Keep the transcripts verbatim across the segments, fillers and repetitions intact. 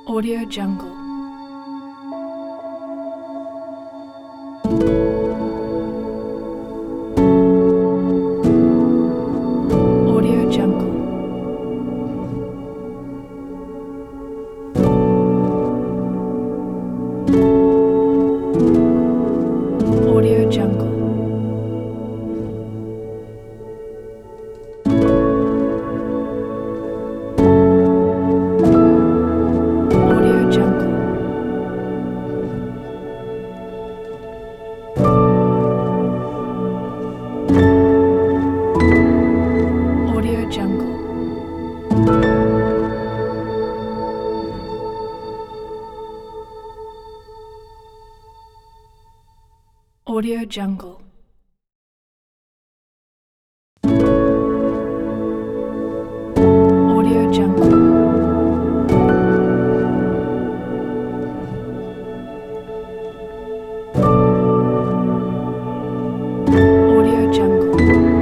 Audio Jungle. Audio Jungle. Audio Jungle. Audio Jungle. Audio Jungle. Audio Jungle. Audio Jungle. Audio Jungle.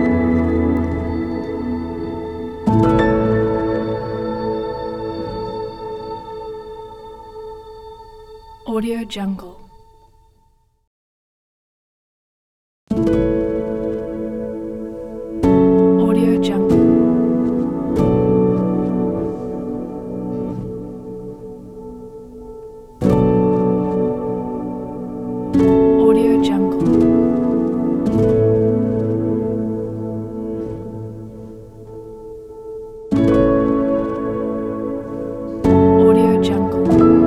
Audio Jungle. Audio Jungle. Audio Jungle. Audio Jungle.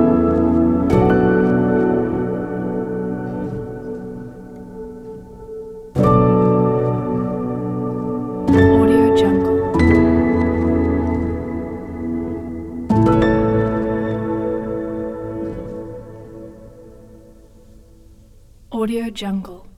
Audio Jungle. Audio Jungle.